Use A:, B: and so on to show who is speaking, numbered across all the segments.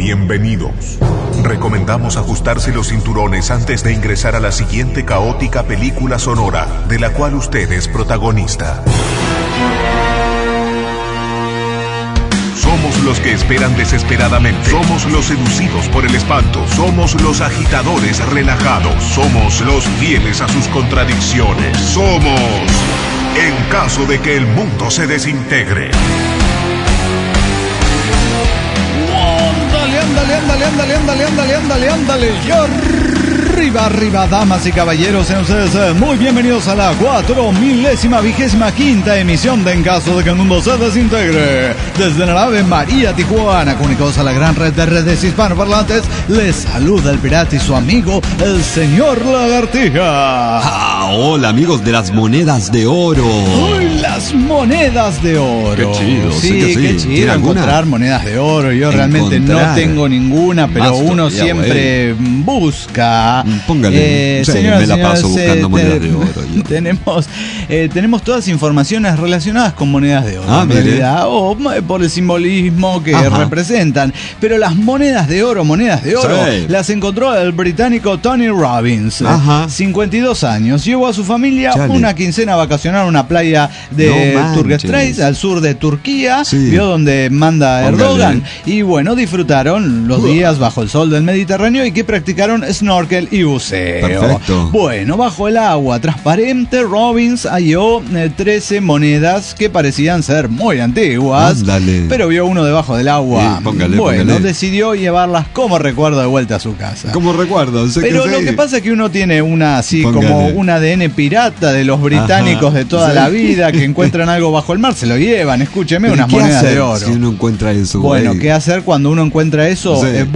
A: bienvenidos. Recomendamos ajustarse los cinturones antes de ingresar a la siguiente caótica película sonora, de la cual usted es protagonista. Somos los que esperan desesperadamente. Somos los seducidos por el espanto. Somos los agitadores relajados. Somos los fieles a sus contradicciones. Somos, en caso de que el mundo se desintegre.
B: Ándale. Y arriba, damas y caballeros, sean ustedes muy bienvenidos a la 4025ª emisión de En caso de que el mundo se desintegre. Desde la nave María Tijuana, comunicados a la gran red de redes hispanoparlantes, les saluda el pirata y su amigo, el señor Lagartija.
C: Hola amigos de las monedas de oro.
B: ¡Uy, las monedas de oro!
C: Qué chido,
B: sí, qué chido encontrar monedas de oro. Yo realmente no tengo ninguna, pero uno siempre busca.
C: Póngale, me la paso buscando monedas de oro.
B: Tenemos todas informaciones relacionadas con monedas de oro, en realidad, o por el simbolismo que representan. Pero las monedas de oro, las encontró el británico Tony Robbins, 52 años. Llevó a su familia una quincena a vacacionar a una playa de Turkestrais, al sur de Turquía, vio donde manda Erdogan, y bueno, disfrutaron los días bajo el sol del Mediterráneo y que practicaron snorkel y buceo.
C: Perfecto.
B: Bueno, bajo el agua transparente, Robbins halló 13 monedas que parecían ser muy antiguas, pero vio uno debajo del agua. Póngale. Decidió llevarlas como recuerdo de vuelta a su casa.
C: Como recuerdo,
B: pero lo que pasa es que uno tiene una así como un ADN pirata de los británicos de toda la vida, que encuentran algo bajo el mar, se lo llevan. Escúcheme, unas monedas de oro.
C: Si uno encuentra eso,
B: bueno, ¿qué hacer cuando uno encuentra eso?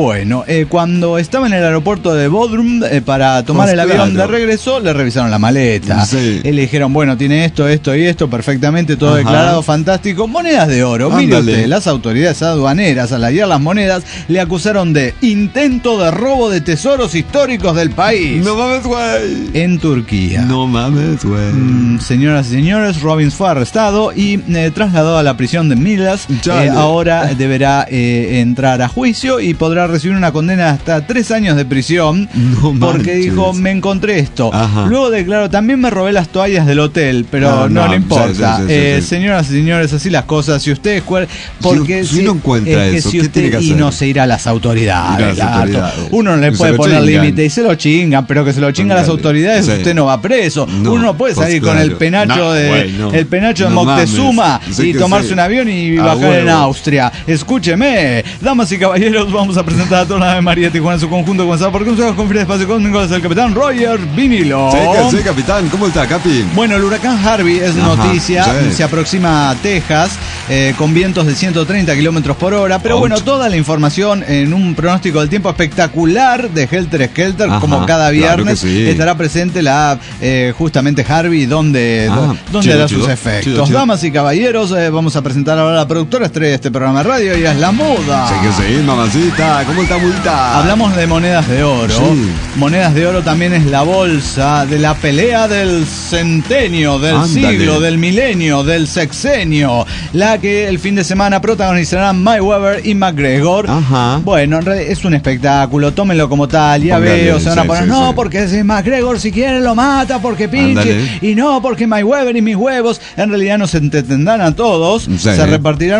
B: Cuando estaba en el aeropuerto de Bodrum para tomar el avión de regreso, le revisaron la maleta. Le dijeron, bueno, tiene esto y esto, perfectamente, todo declarado, fantástico. Monedas de oro. Mire usted, las autoridades aduaneras, al hallar las monedas, le acusaron de intento de robo de tesoros históricos del país.
C: No mames, güey.
B: En Turquía.
C: No mames, güey.
B: Señoras y señores, Robbins fue arrestado y trasladado a la prisión de Milas. Ahora deberá entrar a juicio y podrá recibir una condena hasta 3 años de prisión. Porque dijo, me encontré esto. Luego declaró, también me robé las toallas del hotel, pero no le importa. Señoras y señores, así las cosas. Si usted porque
C: si uno encuentra eso,
B: si
C: ¿qué tiene que hacer?
B: Y no se irá a las autoridades. Uno no le puede poner límite y se lo chingan, pero que se lo chingan las autoridades, usted no va preso. Uno no puede salir con el penacho el penacho de Moctezuma y tomarse un avión y bajar en Austria. Escúcheme, damas y caballeros, vamos a presentar a toda la nave María Tijuana en su conjunto, comenzado por Consejo Conferencia de Espacio Cósmico, es el capitán Roger Vinilo.
C: Sí, capitán, ¿cómo está, Capi?
B: Bueno, el huracán Harvey es noticia, se aproxima a Texas con vientos de 130 kilómetros por hora, pero bueno, toda la información en un pronóstico del tiempo espectacular de Helter Skelter, como cada viernes, estará presente justamente Harvey, donde da sus efectos. Chido. Damas y caballeros, vamos a presentar ahora a la productora estrella de este programa de radio, y es La Muda.
C: Sí, mamacita, ¿cómo está, Multa?
B: Hablamos de monedas de oro. Monedas de oro también es la bolsa de la pelea del centenio, del siglo, del milenio, del sexenio, la que el fin de semana protagonizarán Mayweather y McGregor. Bueno, en realidad es un espectáculo, tómenlo como tal. Ya veo, se van a poner, porque si McGregor si quiere lo mata, porque pinche, y no, porque Mayweather y mis huevos. En realidad nos entretendrán a todos, se repartirán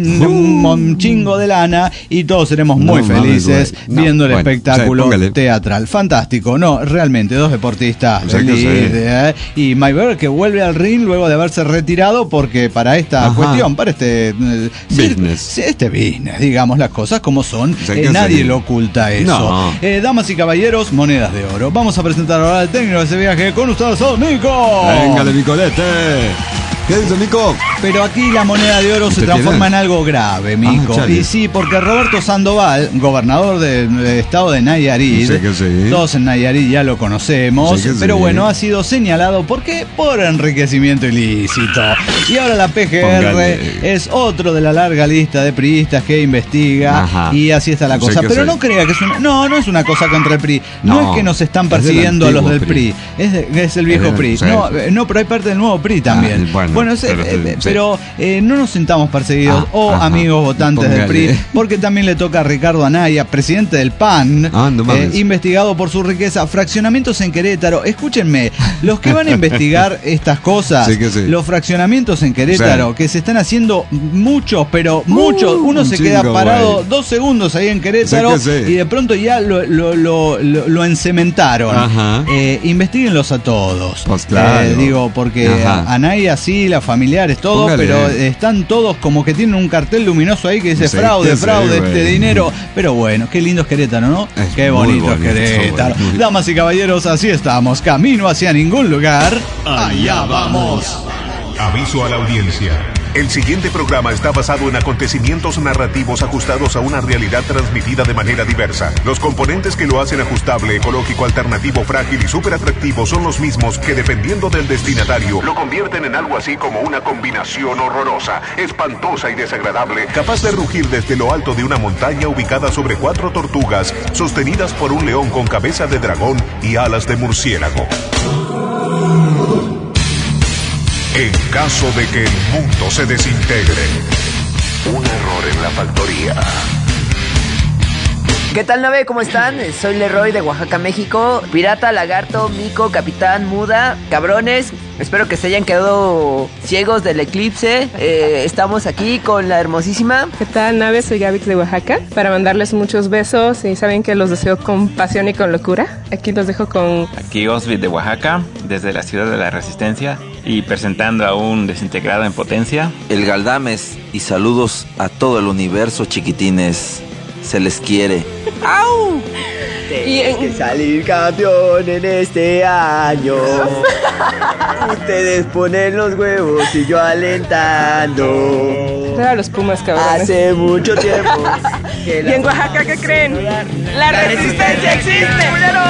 B: un chingo de lana y todos seremos muy felices viendo el espectáculo teatral. Fantástico, realmente, dos deportistas y Mayweather, que vuelve al ring luego de haberse retirado, porque para esta cuestión, para este business, digamos las cosas como son, nadie lo oculta eso. Damas y caballeros, monedas de oro. Vamos a presentar ahora el técnico de ese viaje con ustedes, Nico.
C: Véngale, Nicolete. ¿Qué dice, Mico?
B: Pero aquí la moneda de oro se transforma en algo grave, Mico. Y sí, porque Roberto Sandoval, gobernador del estado de Nayarit, todos en Nayarit ya lo conocemos, pero bueno, ha sido señalado, ¿por qué? Por enriquecimiento ilícito. Y ahora la PGR es otro de la larga lista de priistas que investiga, y así está la cosa. Pero no crea que es no es una cosa contra el PRI. No es que nos están persiguiendo a los del PRI. Es el viejo PRI. No, pero hay parte del nuevo PRI también. Bueno, pero no nos sintamos perseguidos, amigos votantes del PRI, porque también le toca a Ricardo Anaya, presidente del PAN, investigado por su riqueza, fraccionamientos en Querétaro. Escúchenme, los que van a investigar estas cosas, los fraccionamientos en Querétaro, que se están haciendo muchos, pero muchos. Uno se queda parado 2 segundos ahí en Querétaro y de pronto ya lo encementaron. Investíguenlos a todos.
C: Pues claro.
B: Digo, porque Anaya sí, las familiares, todos, pero están todos como que tienen un cartel luminoso ahí que dice fraude, este dinero. Pero bueno, qué lindo es Querétaro, ¿no? Qué bonito es Querétaro. Damas y caballeros, así estamos. Camino hacia ningún lugar. Allá vamos.
A: Aviso a la audiencia. El siguiente programa está basado en acontecimientos narrativos ajustados a una realidad transmitida de manera diversa. Los componentes que lo hacen ajustable, ecológico, alternativo, frágil y súper atractivo son los mismos que, dependiendo del destinatario, lo convierten en algo así como una combinación horrorosa, espantosa y desagradable, capaz de rugir desde lo alto de una montaña ubicada sobre 4 tortugas, sostenidas por un león con cabeza de dragón y alas de murciélago. En caso de que el mundo se desintegre, un error en la factoría.
D: ¿Qué tal, nave? ¿Cómo están? Soy Leroy de Oaxaca, México. Pirata, lagarto, mico, capitán, muda, cabrones. Espero que se hayan quedado ciegos del eclipse. Estamos aquí con la hermosísima.
E: ¿Qué tal, nave? Soy Gavix de Oaxaca. Para mandarles muchos besos y saben que los deseo con pasión y con locura. Aquí los dejo con...
F: Aquí Osvid de Oaxaca, desde la ciudad de la Resistencia y presentando a un desintegrado en potencia.
G: El Galdames y saludos a todo el universo, chiquitines. Se les quiere.
D: ¡Au! Tienes que salir campeón en este año. Ustedes ponen los huevos y yo alentando.
E: A los Pumas, cabrones.
D: Hace mucho tiempo.
E: ¿Y en Oaxaca qué creen? ¡La resistencia existe!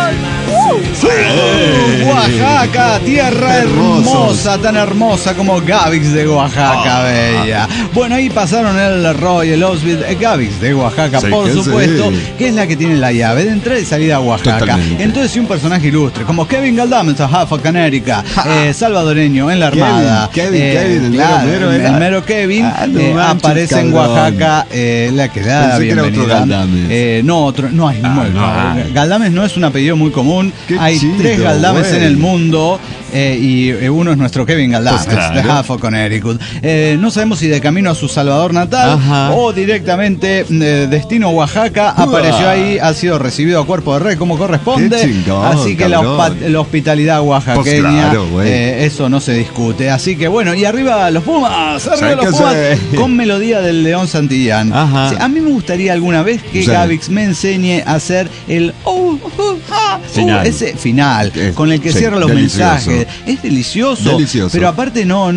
B: Oaxaca, tierra hermosa, tan hermosa como Gavix de Oaxaca, bella. Bueno, ahí pasaron el Roy, el Osvid, Gavix de Oaxaca, por supuesto, que es la que tiene la llave de entrada y salida a Oaxaca. Totalmente. Entonces, si un personaje ilustre como Kevin Galdames, Connecticut, salvadoreño en la Armada,
C: Kevin,
B: el mero Kevin, aparece en Oaxaca, la que da la bienvenida. No hay Galdames no es un apellido muy común. Hay 3 Galdames en el mundo. Y uno es nuestro Kevin Galdames, pues claro, de Half Connecticut. No sabemos si de camino a su Salvador natal o directamente destino Oaxaca. Apareció ahí, ha sido recibido a cuerpo de rey como corresponde. Así que la hospitalidad oaxaqueña, pues claro, eso no se discute. Así que bueno, y arriba los Pumas, con melodía del León Santillán. Sí, a mí me gustaría alguna vez que Gavix me enseñe a hacer el final. Ese final con el que cierra los mensajes. Es delicioso, pero aparte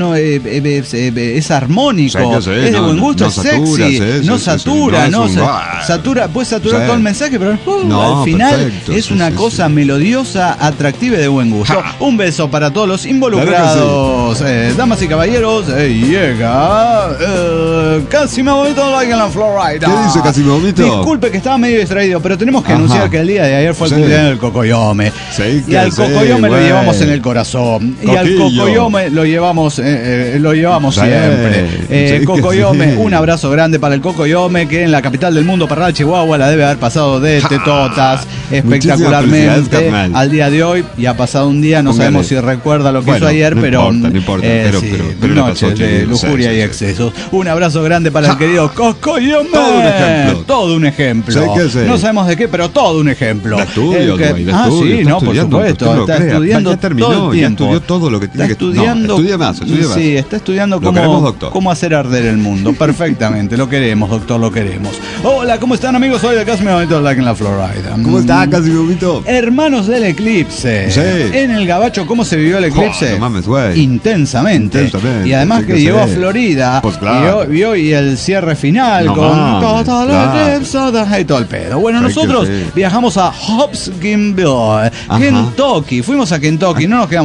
B: es armónico, es de buen gusto, es sexy, no satura, puede saturar todo el mensaje, pero al final es una cosa melodiosa, atractiva y de buen gusto. Un beso para todos los involucrados, damas y caballeros. Llega Casimomito like en la Florida.
C: ¿Qué dice Casimomito?
B: Disculpe que estaba medio distraído, pero tenemos que anunciar que el día de ayer fue el cumpleaños del Cocoyome. Y al Cocoyome lo llevamos en el corazón. Y al Cocoyome lo llevamos siempre. Cocoyome, un abrazo grande para el Cocoyome, que en la capital del mundo, Parral, Chihuahua, la debe haber pasado de tetotas espectacularmente al día de hoy. Y ha pasado un día, no sabemos si recuerda lo que hizo ayer, pero noche de lujuria y excesos. Un abrazo grande para el querido Cocoyome. Todo un ejemplo. No sabemos de qué, pero todo un ejemplo. Por supuesto. Está estudiando todo el tiempo.
C: Estudió todo lo que tiene que estudiar. Estudia más.
B: Sí, está estudiando cómo hacer arder el mundo. Perfectamente. Lo queremos, doctor, lo queremos. Hola, ¿cómo están, amigos? Soy de Casimomito like en la Florida.
C: ¿Cómo está, Casimomito?
B: Hermanos del eclipse. En el Gabacho, ¿cómo se vivió el eclipse?
C: No mames, güey.
B: Intensamente. Y además que llegó a Florida.
C: Pues claro.
B: Vio y el cierre final con todo y todo el pedo. Bueno, nosotros viajamos a Hopkinsville, Kentucky. Fuimos a Kentucky, no nos quedamos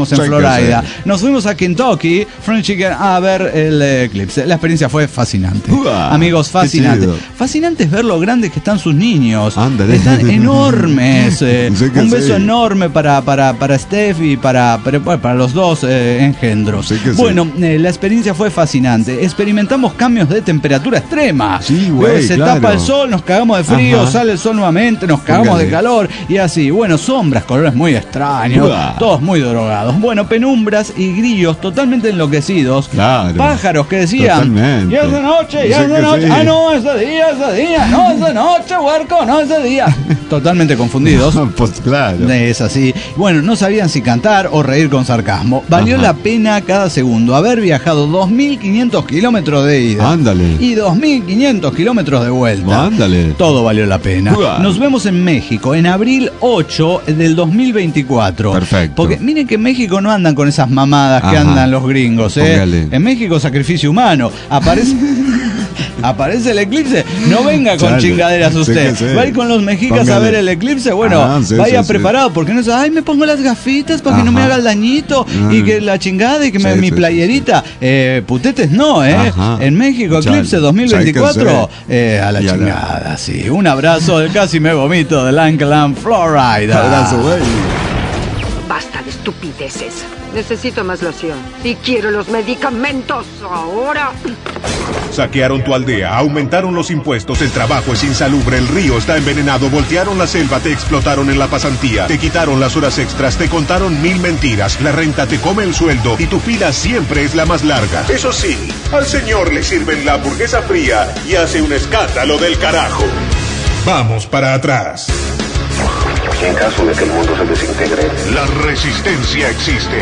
B: estábamos en Florida. Nos fuimos a Kentucky, Fried Chicken, a ver el eclipse. La experiencia fue fascinante. Amigos, fascinante. Fascinante es ver lo grandes que están sus niños.
C: Ándale.
B: Están enormes. Un beso enorme para Steph y para los dos engendros. Bueno, la experiencia fue fascinante. Experimentamos cambios de temperatura extrema.
C: Sí, güey,
B: se
C: claro.
B: tapa el sol, nos cagamos de frío, sale el sol nuevamente, nos cagamos de calor y así. Bueno, sombras, colores muy extraños, todos muy drogados. Bueno, penumbras y grillos totalmente enloquecidos.
C: Claro.
B: Pájaros que decían,
C: totalmente.
B: ya es de noche, ya es de noche. Ah, no, es de día, no es de noche, huerco, no es de día. Totalmente confundidos.
C: Pues claro.
B: Es así. Bueno, no sabían si cantar o reír con sarcasmo. Valió la pena cada segundo haber viajado 2.500 kilómetros de ida.
C: Ándale.
B: Y 2.500 kilómetros de vuelta.
C: Ándale.
B: Todo valió la pena. Nos vemos en México en abril 8 del 2024.
C: Perfecto.
B: Porque miren que en México no andan con esas mamadas que andan los gringos,
C: Póngale.
B: En México sacrificio humano. Aparece el eclipse, no venga con chingaderas usted. Va a ir con los mexicas a ver el eclipse. Bueno, vaya preparado, porque no es, ay, me pongo las gafitas para que no me haga el dañito y que la chingada y que mi playerita. Putetes no, En México, eclipse 2024, a la chingada, sí. Un abrazo, casi me vomito, de Lakeland, Florida.
C: Abrazo, güey.
H: Basta de estupideces. Necesito más loción. Y quiero los medicamentos ahora.
A: Saquearon tu aldea, aumentaron los impuestos, el trabajo es insalubre, el río está envenenado, voltearon la selva, te explotaron en la pasantía, te quitaron las horas extras, te contaron 1000 mentiras, la renta te come el sueldo y tu fila siempre es la más larga. Eso sí, al señor le sirven la hamburguesa fría y hace un escándalo del carajo. Vamos para atrás.
I: En caso de que el mundo se desintegre,
A: la resistencia existe.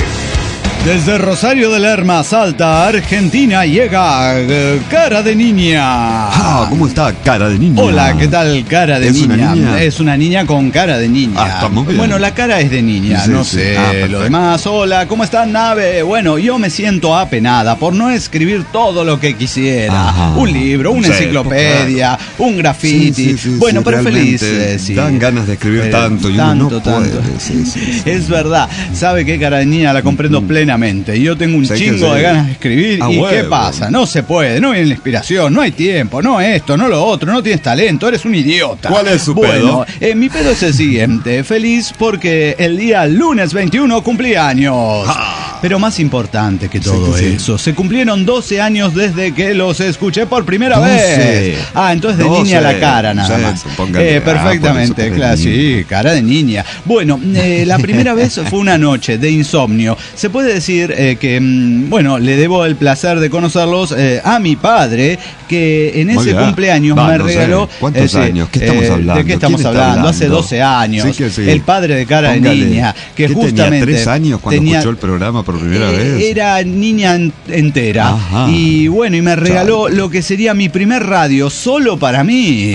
B: Desde Rosario de Lerma, Salta, Argentina, llega Cara de Niña.
C: ¿Cómo está Cara de Niña?
B: Hola, ¿qué tal Cara de Niña?
C: ¿Una niña?
B: Es una niña con cara de niña.
C: Está muy bien.
B: Bueno, la cara es de niña,
C: Sí,
B: no
C: sí.
B: sé. Lo demás, hola, ¿cómo están, nave? Bueno, yo me siento apenada por no escribir todo lo que quisiera. Un libro, una enciclopedia, un graffiti. Bueno, pero feliz.
C: Dan ganas de escribir tanto y uno no puede. Sí.
B: Es verdad. ¿Sabe qué, Cara de Niña? La comprendo plenamente. Yo tengo un chingo de ganas de escribir. ¿Y qué pasa? No se puede, no viene la inspiración, no hay tiempo, no esto, no lo otro, no tienes talento, eres un idiota.
C: ¿Cuál es su pedo?
B: Mi pedo es el siguiente. Feliz porque el día lunes 21 cumplí años. Pero más importante que todo eso, se cumplieron 12 años desde que los escuché por primera vez. Entonces de niña la cara nada más. Perfectamente, claro, sí, cara de niña. Bueno, la primera vez fue una noche de insomnio. Se puede decir que, bueno, le debo el placer de conocerlos a mi padre, que en ese cumpleaños me regaló...
C: ¿Cuántos años? ¿Qué estamos hablando?
B: ¿De qué estamos hablando? Hace 12 años. El padre de Cara de Niña, que justamente...
C: ¿Tenía 3 años cuando escuchó el programa por primera vez?
B: Era niña entera. Y bueno, y me regaló lo que sería mi primer radio, solo para mí.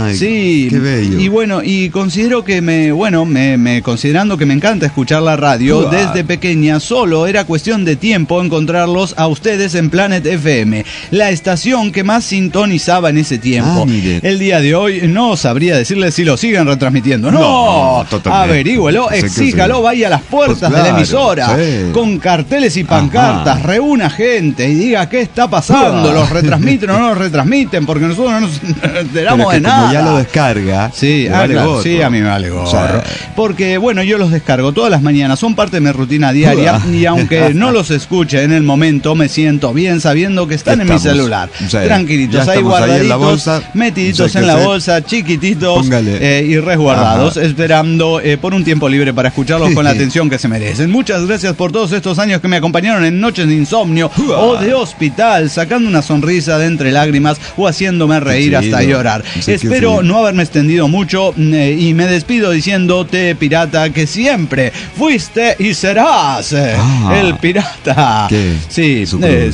B: Sí.
C: Qué bello.
B: Y bueno, y considero que considerando que me encanta escuchar la radio, desde pequeña solo era cuestión de tiempo encontrarlos a ustedes en Planet FM, la estación que más sintonizaba en ese tiempo. El día de hoy no sabría decirles si lo siguen retransmitiendo. No, averígüelo, exíjalo, vaya a las puertas de la emisora con carteles y pancartas, reúna gente y diga qué está pasando, los retransmiten o no los retransmiten, porque nosotros no nos enteramos de nada.
C: Como ya lo descarga.
B: Sí, claro, sí, a mí me vale gorro. Porque bueno, yo los descargo todas las mañanas, son parte de mi rutina diaria y aunque no los escuche en el momento, me siento bien sabiendo que están en mi celular. Tranquilitos, ahí guardaditos, metiditos en la bolsa, chiquititos y resguardados, esperando por un tiempo libre para escucharlos con la atención que se merecen. Muchas gracias por todos estos años que me acompañaron en noches de insomnio o de hospital, sacando una sonrisa de entre lágrimas o haciéndome reír hasta llorar. Espero no haberme extendido mucho y me despido diciéndote, pirata, que siempre fuiste y serás el pirata. Sí,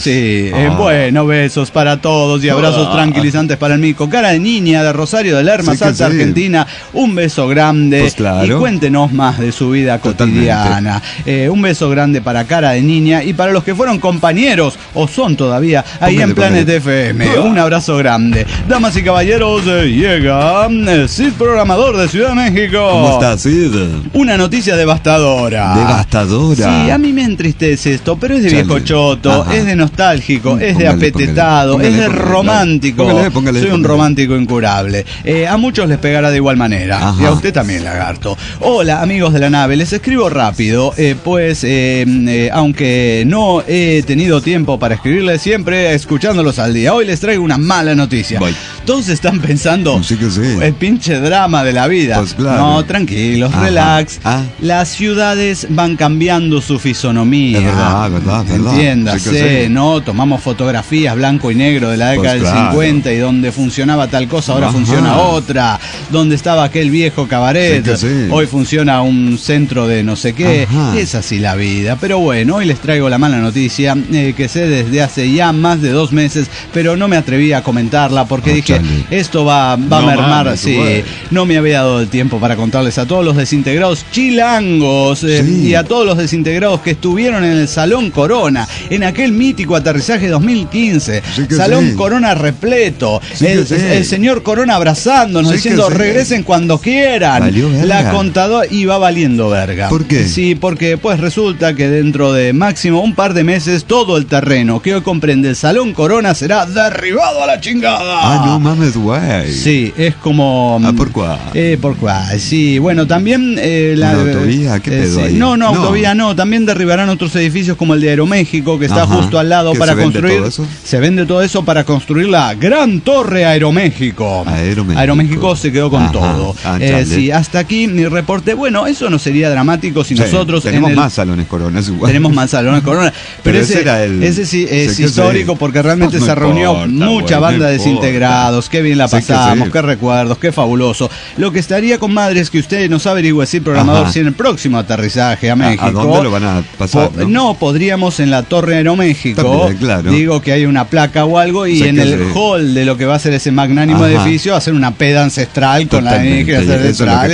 B: bueno, besos para todos y abrazos tranquilizantes para el mico. Cara de Niña de Rosario de Lerma, Salta, Argentina. Un beso grande y cuéntenos más de su vida cotidiana. Un beso grande para cara de niña y para los que fueron compañeros o son todavía ahí en Planet FM. Un abrazo grande. Damas y caballeros, llega Cid Programador de Ciudad de México.
C: ¿Cómo estás, Cid?
B: Una noticia devastadora.
C: ¿Devastadora?
B: Sí, a mí me entristece esto, pero es de viejo choto, es de nostálgico, es de apetetado, es de romántico.
C: Póngale.
B: Soy un romántico incurable. A muchos les pegará de igual manera. Y a usted también, lagarto. Hola, amigos de la nave, les escribo rápido, pues aunque no he tenido tiempo para escribirles, siempre escuchándolos al día. Hoy les traigo una mala noticia. Todos están pensando, el pinche drama de la vida.
C: Pues claro.
B: No, tranquilos, relax. Las ciudades van cambiando su fisonomía.
C: Es verdad.
B: Entiéndase, ¿no? Tomamos fotografías blanco y negro de la década del 50 y donde funcionaba tal cosa, ahora funciona otra. Donde estaba aquel viejo cabaret, hoy funciona un centro de no sé qué. Es así la vida. Pero bueno, hoy les traigo la mala noticia que sé desde hace ya más de 2 meses, pero no me atreví a comentarla porque dije, esto va a mermar. No me había dado el tiempo para contarles a todos los desintegrados chilangos y a todos los desintegrados que estuvieron en el Salón Corona, en aquel mítico aterrizaje 2015. Salón Corona repleto. El señor Corona abrazándonos, diciendo regresen cuando quieran. La contadora iba valiendo verga.
C: ¿Por qué?
B: Sí, porque pues resulta que dentro de máximo un par de meses todo el terreno que hoy comprende el Salón Corona será derribado a la chingada.
C: No mames, güey.
B: Sí, es como...
C: ¿por cuál?
B: ¿Por cuál? Sí, bueno, también...
C: ¿la autovía? ¿Qué pedo ahí?
B: No, autovía no. También derribarán otros edificios como el de Aeroméxico, que está justo al lado para construir... Se vende todo eso para construir la Gran Torre Aeroméxico. Aeroméxico se quedó con todo. Sí, hasta aquí mi reporte. Bueno, eso no sería dramático si nosotros...
C: Tenemos más salones Corona, es igual.
B: Tenemos más salones Corona. Pero ese sí es histórico porque realmente se reunió mucha banda de desintegrados. Qué bien la pasamos, qué recuerdos, qué fabuloso. Lo que estaría con madre es que usted nos averigüe, Cid Programador, si en el próximo aterrizaje a México...
C: ¿A dónde lo van a pasar?
B: No, podríamos en la Torre Aeroméxico. También, claro. Digo que hay una placa o algo y en el hall de lo que va a ser ese magnánimo edificio hacer una peda ancestral con la energía ancestral.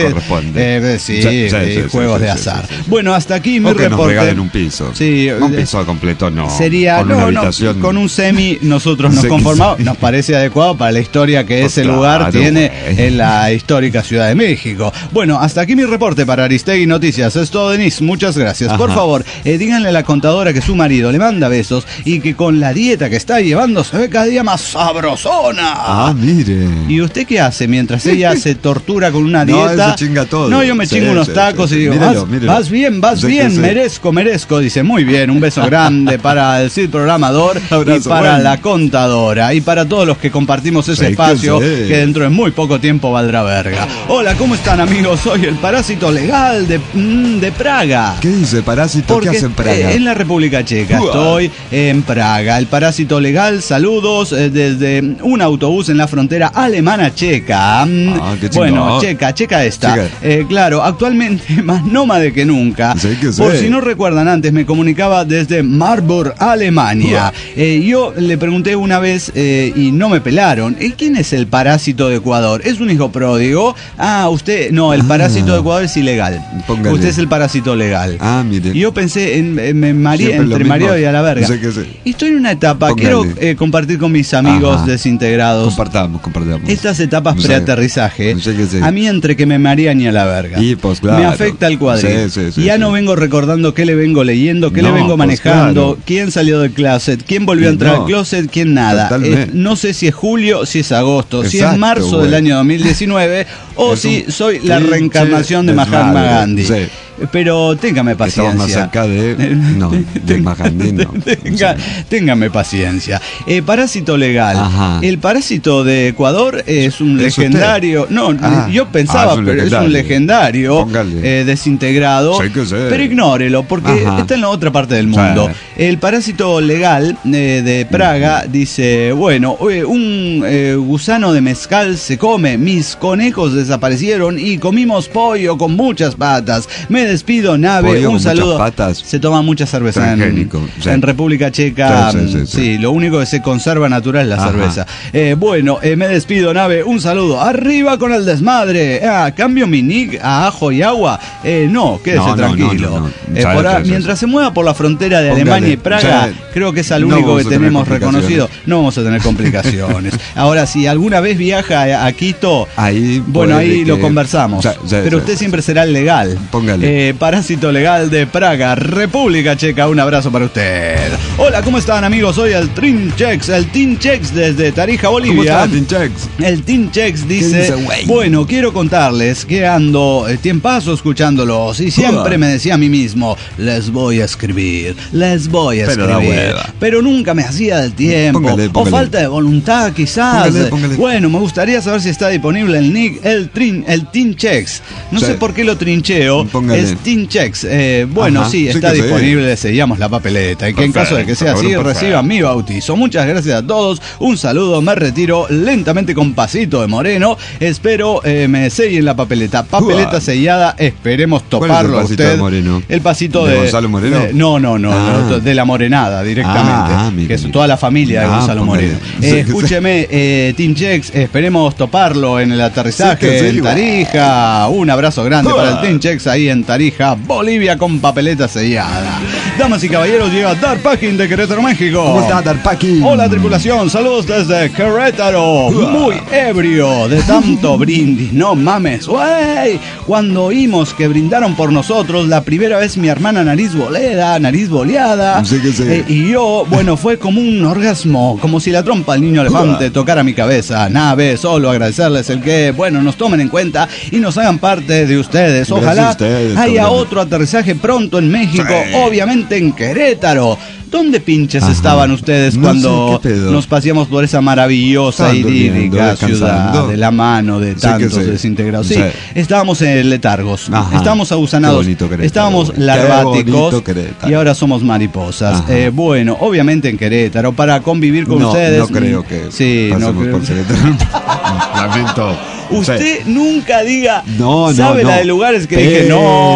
B: Juegos de azar. Bueno, hasta aquí mi reporte.
C: Nos regalen un piso.
B: Sí,
C: un piso completo no.
B: Sería con una habitación. Con un semi nosotros nos conformamos. Nos parece adecuado para la historia que ese lugar tiene en la histórica Ciudad de México. Bueno, hasta aquí mi reporte para Aristegui Noticias. Es todo, Denise. Muchas gracias. Por favor, díganle a la contadora que su marido le manda besos y que con la dieta que está llevando se ve cada día más sabrosona.
C: Mire.
B: ¿Y usted qué hace mientras ella se tortura con una dieta?
C: No, se chinga todo.
B: No, yo me chingo unos tacos y digo, míralo. Vas bien, merezco. Dice, muy bien, un beso grande para el Cid Programador y para la contadora y para todos los que compartimos ese espacio que dentro de muy poco tiempo valdrá verga. Hola, ¿cómo están, amigos? Soy el parásito legal de Praga.
C: ¿Qué dice parásito? ¿Qué hace en Praga?
B: En la República Checa. Estoy en Praga. El parásito legal, saludos desde un autobús en la frontera alemana-checa. Bueno, checa esta. Claro, actualmente más nómade que nunca. Por si no recuerdan, antes me comunicaba desde Marburg, Alemania. Yo le pregunté una vez y no me pelaron. ¿Quién es el parásito de Ecuador? ¿Es un hijo pródigo? Usted... No, el parásito de Ecuador es ilegal.
C: Póngale.
B: Usted es el parásito legal.
C: Mire.
B: Y yo pensé, me mareé entre mareo y a la verga. Y estoy en una etapa, quiero compartir con mis amigos desintegrados.
C: Compartamos.
B: Estas etapas preaterrizaje, a mí entre que me marean y a la verga.
C: Pues, claro.
B: Me afecta el cuadril. Ya no vengo recordando qué le vengo leyendo, qué le vengo manejando, quién salió del closet, quién volvió a entrar al closet, quién nada. No sé si es julio, si es agosto, si es marzo del año 2019 o si soy la reencarnación de Mahatma Gandhi. Pero téngame paciencia.
C: Estamos más cerca de Majandín, no.
B: Téngame paciencia. Parásito legal. El parásito de Ecuador es un legendario. Yo pensaba, pero es un legendario desintegrado. Pero ignórelo, porque está en la otra parte del mundo. El parásito legal de Praga dice: bueno, un gusano de mezcal se come. Mis conejos desaparecieron y comimos pollo con muchas patas. Me me despido, Nave.
C: Pollo
B: Un
C: con
B: saludo.
C: muchas patas.
B: Se toma mucha cerveza en República Checa. Sí, lo único que se conserva natural es la cerveza. Bueno, me despido, Nave. Un saludo. Arriba con el desmadre. ¿Cambio mi nick a Ajo y Agua? No, quédese tranquilo. Mientras se mueva por la frontera de Alemania y Praga, creo que es el único que tenemos reconocido. No vamos a tener complicaciones. Ahora, si alguna vez viaja a Quito, ahí lo conversamos. Pero usted siempre será el legal.
C: Póngale.
B: Parásito legal de Praga, República Checa. Un abrazo para usted. Hola, ¿cómo están, amigos? Soy el Trinchex, desde Tarija, Bolivia.
C: ¿Cómo está, Trinchex?
B: El Trinchex dice, bueno, quiero contarles que ando tiempazo escuchándolos y siempre me decía a mí mismo, les voy a escribir. Pero nunca me hacía del tiempo.
C: Póngale.
B: O falta de voluntad, quizás.
C: Póngale.
B: Bueno, me gustaría saber si está disponible el nick, el Trinchex. No sé por qué lo trincheo. Es Trinchex. Sí, está disponible. Seguíamos la papeleta. Y que en caso de que sea así, reciban mi bautizo. Muchas gracias a todos. Un saludo. Me retiro lentamente con pasito de Moreno. Espero me sellen la papeleta. Papeleta sellada. Esperemos toparlo a usted. El pasito de
C: Gonzalo Moreno.
B: De la Morenada directamente. Que es toda la familia de Gonzalo Moreno. Escúcheme, Trinchex. Esperemos toparlo en el aterrizaje en Tarija. Un abrazo grande para el Trinchex ahí en Tarija, Bolivia, con papeleta sellada. Damas y caballeros, llega Darpakin de Querétaro, México.
C: ¿Cómo está, Darpakin?
B: Hola, tripulación, saludos desde Querétaro. Muy ebrio de tanto brindis, no mames, güey. Cuando oímos que brindaron por nosotros, la primera vez mi hermana nariz boleada. Y yo, fue como un orgasmo, como si la trompa del niño elefante tocara mi cabeza. Nave, solo agradecerles el que, nos tomen en cuenta y nos hagan parte de ustedes. Ojalá haya otro aterrizaje pronto en México, obviamente en Querétaro. ¿Dónde pinches estaban ustedes cuando nos paseamos por esa maravillosa, idílica ciudad de la mano de tantos desintegrados? Sí, estábamos en letargos, estábamos agusanados, estábamos larváticos y ahora somos mariposas. Obviamente en Querétaro, para convivir con ustedes.
C: No creo que pasemos por Querétaro. Lamento.
B: Usted nunca diga, sabe la de lugares que dije,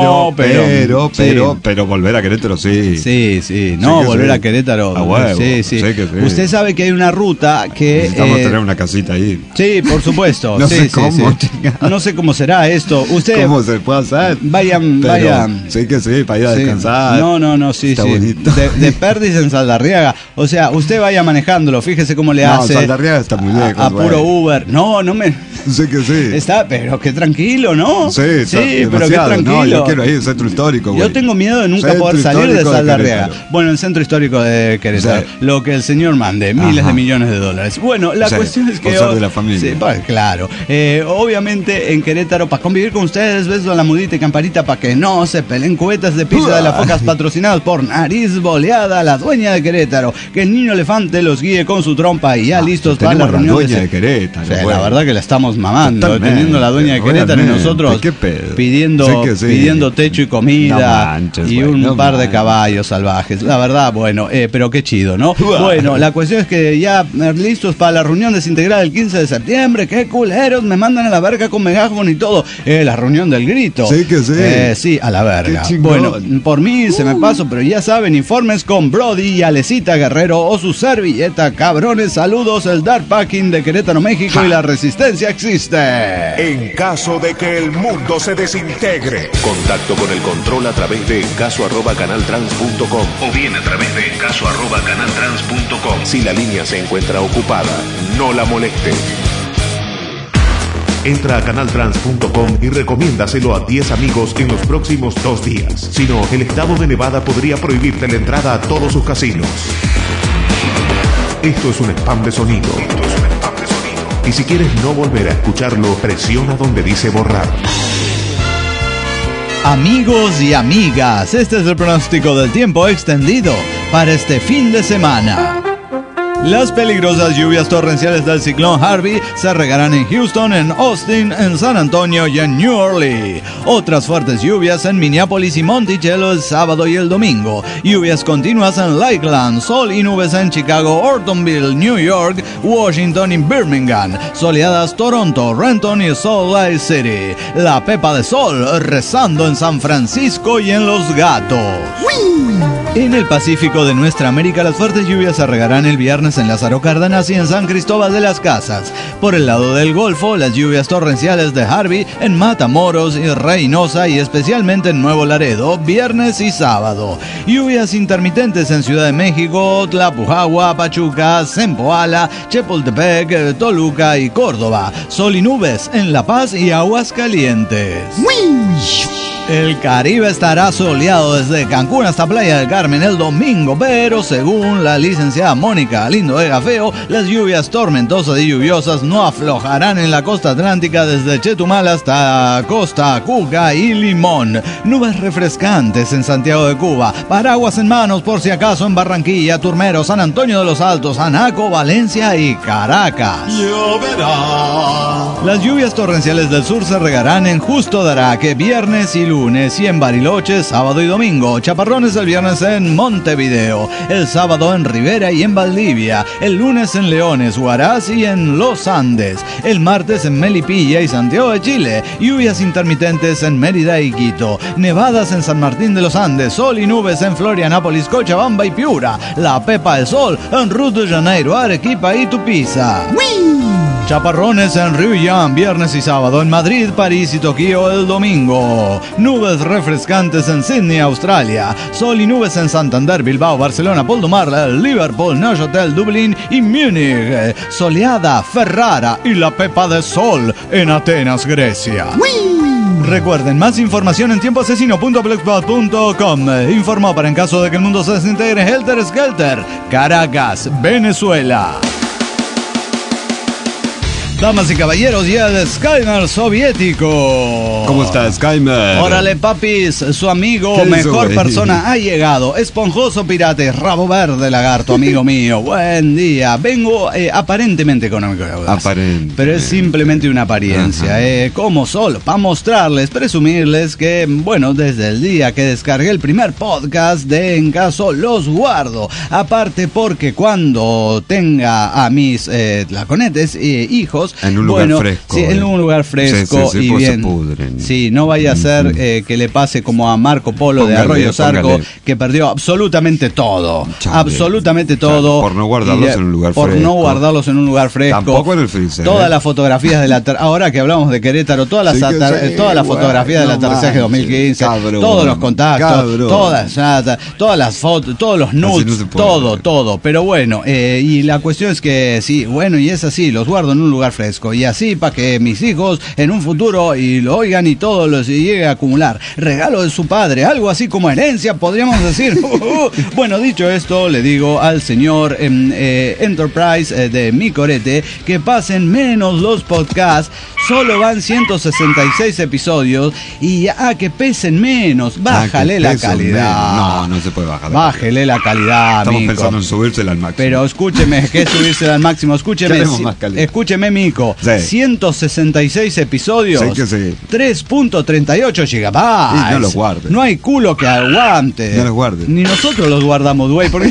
C: pero volver a Querétaro sí.
B: Volver a Querétaro. Sí. Usted sabe que hay una ruta que...
C: Necesitamos tener una casita ahí.
B: Sí, por supuesto.
C: No sé cómo.
B: No sé cómo será esto. Usted...
C: ¿Cómo se puede hacer?
B: Vayan.
C: Sí, para ir a descansar.
B: No, sí. De Perdiz en Saldarriaga. O sea, usted vaya manejándolo, fíjese cómo le hace.
C: Saldarriaga está muy lejos.
B: A puro Uber. No me...
C: Sé que sí.
B: Está, pero qué tranquilo, ¿no?
C: Sí,
B: pero qué tranquilo.
C: No, yo quiero ir al centro histórico, güey.
B: Yo tengo miedo de nunca poder salir de Saldarriaga. Bueno, el centro histórico de Querétaro. Lo que el señor mande, miles de millones de dólares. Bueno, la cuestión es que...
C: Por ser de la familia.
B: Sí, claro. Obviamente en Querétaro, para convivir con ustedes, beso a la mudita y camparita para que no se peleen cubetas de pizza de las focas patrocinados por Nariz Boleada, la dueña de Querétaro. Que el niño elefante los guíe con su trompa y ya listos para la reunión.
C: La dueña de Querétaro.
B: La verdad que la estamos mamando. Teniendo la dueña de Querétaro y nosotros pidiendo techo y comida y un par de caballos salvajes. La verdad, pero qué chido, ¿no? Bueno, la cuestión es que ya listos para la reunión desintegrada el 15 de septiembre. Qué culeros, me mandan a la verga con megáfono y todo. La reunión del grito. Sí, a la verga. Bueno, por mí se me paso, pero ya saben, informes con Brody y Alecita Guerrero o su servilleta, cabrones. Saludos, el Darpakin de Querétaro, México, y la resistencia existe.
A: En caso de que el mundo se desintegre. Contacto con el control a través de encaso@canaltrans.com o bien a través de encaso@canaltrans.com. Si la línea se encuentra ocupada, no la moleste. Entra a canaltrans.com y recomiéndaselo a 10 amigos en los próximos 2 días. Si no, el estado de Nevada podría prohibirte la entrada a todos sus casinos. Esto es un spam de sonido. Y si quieres no volver a escucharlo, presiona donde dice borrar.
B: Amigos y amigas, este es el pronóstico del tiempo extendido para este fin de semana. Las peligrosas lluvias torrenciales del ciclón Harvey se regarán en Houston, en Austin, en San Antonio y en New Orleans. Otras fuertes lluvias en Minneapolis y Monticello el sábado y el domingo. Lluvias continuas en Lakeland, sol y nubes en Chicago, Ortonville, New York, Washington y Birmingham. Soleadas Toronto, Renton y Salt Lake City. La pepa de sol rezando en San Francisco y en Los Gatos. En el Pacífico de nuestra América, las fuertes lluvias se regarán el viernes en Lázaro Cárdenas y en San Cristóbal de las Casas. Por el lado del Golfo, las lluvias torrenciales de Harvey en Matamoros y Reynosa y especialmente en Nuevo Laredo, viernes y sábado. Lluvias intermitentes en Ciudad de México, Tlapujahua, Pachuca, Zempoala, Chapultepec, Toluca y Córdoba. Sol y nubes en La Paz y Aguascalientes. El Caribe estará soleado desde Cancún hasta Playa del Carmen el domingo, pero según la licenciada Mónica Galindo Vega Feo, las lluvias tormentosas y lluviosas no aflojarán en la costa atlántica desde Chetumal hasta Costa Cuca y Limón. Nubes refrescantes en Santiago de Cuba, paraguas en manos por si acaso en Barranquilla, Turmero, San Antonio de los Altos, Anaco, Valencia y Caracas. Lloverá. Las lluvias torrenciales del sur se regarán en Justo de Araque, viernes y lunes, y en Bariloche, sábado y domingo. Chaparrones el viernes en Montevideo, el sábado en Rivera y en Valdivia, el lunes en Leones, Huaraz y en Los Andes, el martes en Melipilla y Santiago de Chile, lluvias intermitentes en Mérida y Quito, nevadas en San Martín de los Andes, sol y nubes en Florianópolis, Cochabamba y Piura, la pepa del sol en Río de Janeiro, Arequipa y Tupiza. Chaparrones en Río viernes y sábado, en Madrid, París y Tokio el domingo. Nubes refrescantes en Sydney, Australia. Sol y nubes en Santander, Bilbao, Barcelona, Poldumar, Liverpool, Neuchâtel, Dublín y Múnich. Soleada, Ferrara y la pepa de sol en Atenas, Grecia. Recuerden, más información en tiempoasesino.blogspot.com. Informó para en caso de que el mundo se desintegre Helter Skelter, Caracas, Venezuela. Damas y caballeros, ya el Skymer soviético.
C: ¿Cómo está, Skymer?
B: Órale, papis, su amigo, mejor persona, ha llegado. Esponjoso pirate, rabo verde lagarto, amigo mío. Buen día. Vengo aparentemente económico.
C: Aparente.
B: Pero es simplemente una apariencia. Como solo para mostrarles, presumirles que, bueno, desde el día que descargué el primer podcast de En Caso los guardo. Aparte porque cuando tenga a mis tlaconetes hijos,
C: en un lugar fresco.
B: Sí, en un lugar fresco y
C: pues
B: bien.
C: Se pudren.
B: Sí, no vaya a ser que le pase como a Marco Polo de Arroyo Zarco, que perdió absolutamente todo.
C: Chale.
B: Absolutamente todo.
C: Por no guardarlos en un lugar fresco.
B: Por no guardarlos en un lugar fresco.
C: Tampoco en el freezer.
B: Todas las fotografías de la ahora que hablamos de Querétaro, todas las fotografías de la Aterrizaje 2015, cabrón, todos los contactos, todas las fotos, todos los nudes, todo. Pero bueno, y la cuestión es que sí, bueno, y es así, los guardo en un lugar fresco, y así para que mis hijos en un futuro y lo oigan y todo lo llegue a acumular. Regalo de su padre, algo así como herencia, podríamos decir. Bueno, dicho esto, le digo al señor Enterprise de Mi Corete que pasen menos los podcasts. Solo van 166 episodios y que pesen menos. Bájale la calidad.
C: No se puede bajar.
B: Bájele la calidad,
C: Estamos
B: mico.
C: pensando en subírsela al máximo.
B: Pero escúcheme, ¿qué es subírsela al máximo? Escúcheme, mico.
C: Sí.
B: 166 episodios.
C: Sí, que sí.
B: 3.38 gigabytes.
C: Y no los guardes.
B: No hay culo que aguante.
C: No los guardes.
B: Ni nosotros los guardamos, güey, porque...